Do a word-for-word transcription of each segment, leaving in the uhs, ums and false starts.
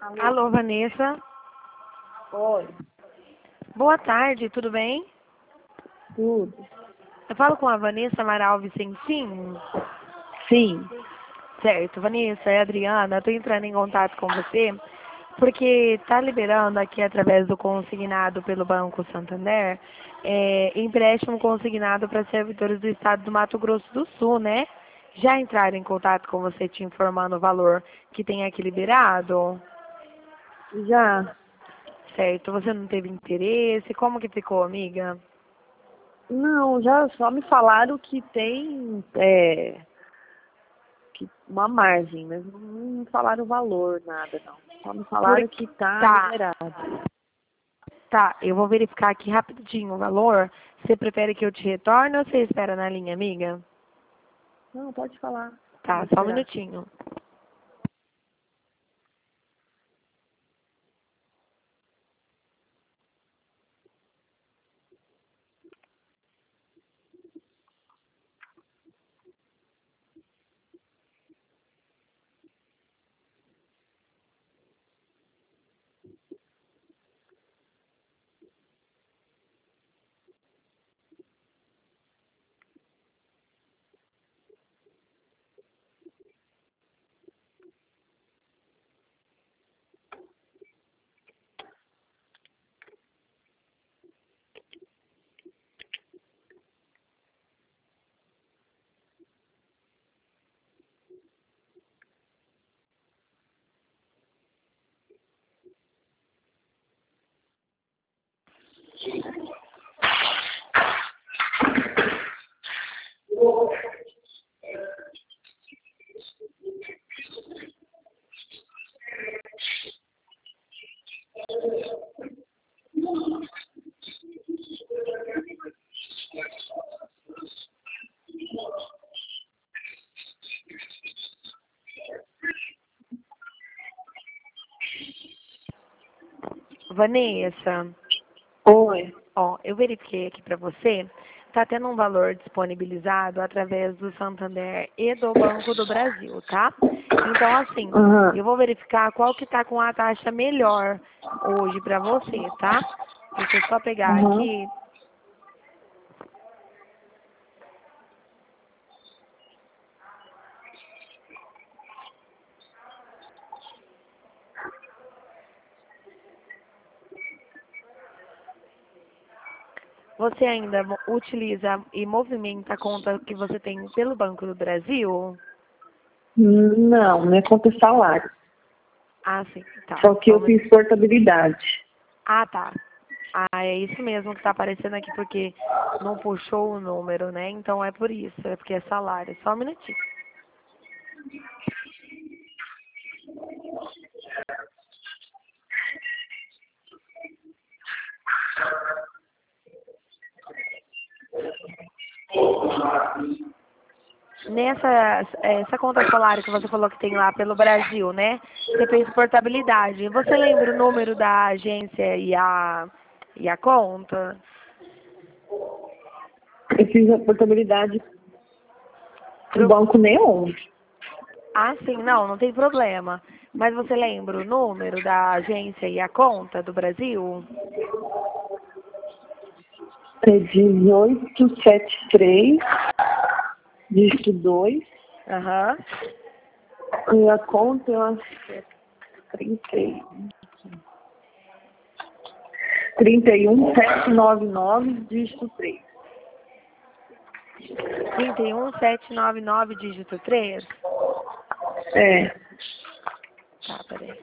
Alô, Vanessa. Oi, Boa tarde, tudo bem? tudo. Eu falo com a Vanessa Amaral Vicentim. Sim. Certo, Vanessa, é a Adriana. Estou entrando em contato com você porque está liberando aqui através do consignado pelo Banco Santander é, empréstimo consignado para servidores do estado do Mato Grosso do Sul, né? Já entraram em contato com você te informando o valor que tem aqui liberado? Já. Certo, você não teve interesse? Como que ficou, amiga? Não, já só me falaram que tem é, que uma margem, mas não me falaram o valor, nada não. Só me falaram Porque que tá tá, liberado. tá, eu vou verificar aqui rapidinho o valor. Você prefere que eu te retorne ou você espera na linha, amiga? Não, pode falar. Vou Tá, só um esperar. minutinho. Vanessa, Oi. ó, eu verifiquei aqui pra você. Tá tendo um valor disponibilizado através do Santander e do Banco do Brasil, tá? Então, assim, Aham. eu vou verificar qual que tá com a taxa melhor hoje pra você, tá? Deixa eu só pegar Aham. aqui. Você ainda mo- utiliza e movimenta a conta que você tem pelo Banco do Brasil? Não, não é conta salário. Ah, sim, tá. Só que Só um eu minu- fiz portabilidade. Ah, tá. Ah, é isso mesmo que tá aparecendo aqui, porque não puxou o número, né? Então é por isso, é porque é salário. Só um minutinho. Nessa essa conta salário que você falou que tem lá pelo Brasil, né? Você fez portabilidade. Você lembra o número da agência e a, e a conta? Eu fiz a portabilidade no Pro- Banco Neon. Ah, sim, não, não tem problema. Mas você lembra o número da agência e a conta do Brasil? É dezoito setenta e três, dígito dois. Aham. E a conta, eu acho que é trinta e um, trinta e um, setecentos e noventa e nove, dígito três. trinta e um, setecentos e noventa e nove, dígito três. É. Tá, peraí.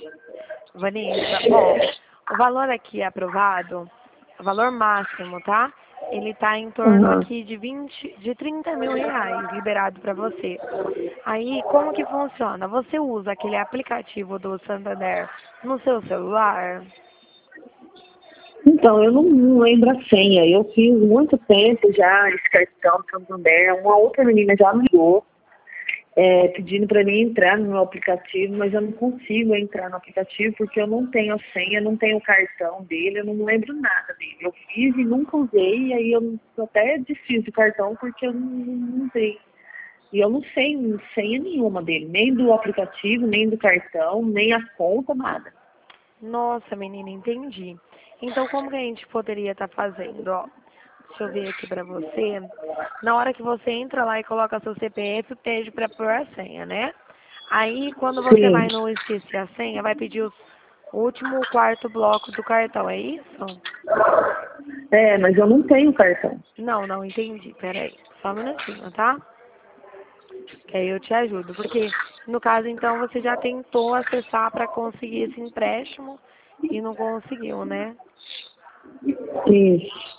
Vanessa, ó, o valor aqui aprovado, o valor máximo, tá? Ele está em torno Uhum. aqui de vinte, de trinta mil reais liberado para você. Aí, como que funciona? Você usa aquele aplicativo do Santander no seu celular? Então, eu não, não lembro a senha. Eu fiz muito tempo já esse cartão do Santander. Uma outra menina já me ligou, é, pedindo para mim entrar no meu aplicativo, mas eu não consigo entrar no aplicativo porque eu não tenho a senha, não tenho o cartão dele, eu não lembro nada dele. Eu fiz e nunca usei, e aí eu até desfiz do cartão porque eu não, não usei. E eu não sei senha nenhuma dele, nem do aplicativo, nem do cartão, nem a conta, nada. Nossa, menina, entendi. Então, como que a gente poderia estar fazendo? Ó, deixa eu ver aqui pra você. Na hora que você entra lá e coloca seu C P F, pede pra pôr a senha, né? Aí, quando você Sim. vai no esquecer a senha, vai pedir os- o último quarto bloco do cartão, é isso? É, mas eu não tenho cartão. Não, não entendi. Peraí, só um minutinho, tá? Que aí eu te ajudo. Porque, no caso, então, você já tentou acessar para conseguir esse empréstimo e não conseguiu, né? Isso.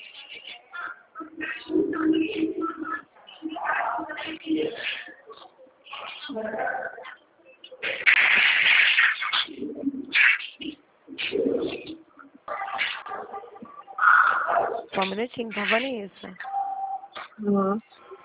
Só um minutinho, tá, Vanessa? Uhum.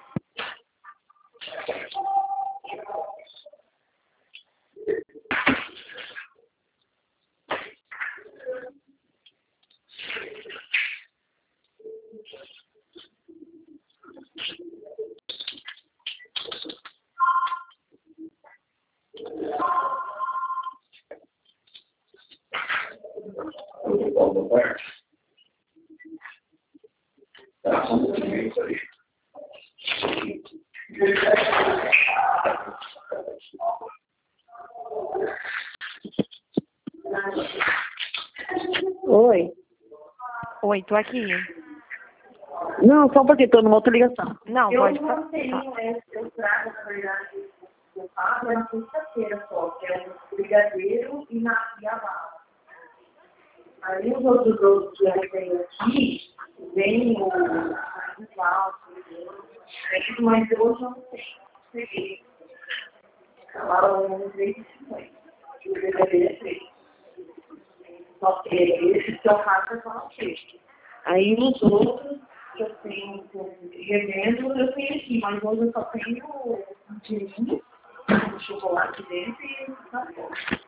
Oi. Oi, tô aqui. Não, só porque estou numa outra ligação. Não, Eu pode falar. não tenho esse, eu trago, na verdade, eu faço na sexta-feira só, que é o brigadeiro e na e a bala. Aí os outros doces que eu tenho aqui, vem o ritual, mas hoje eu não tenho. Peguei. Acabaram três e cinquenta. E o brigadeiro é três. Só que esse que eu faço é só três. Aí os outros que eu tenho revendo, eu tenho aqui, mas hoje eu só tenho um tirinho, um chocolate dentro e tá bom.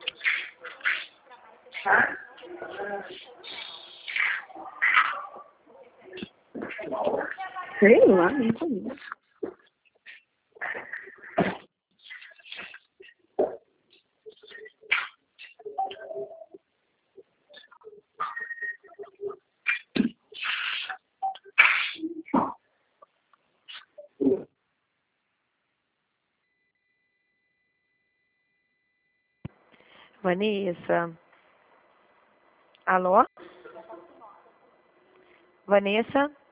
Tá? Sei lá, nem conheço. Vanessa? Alô? Vanessa?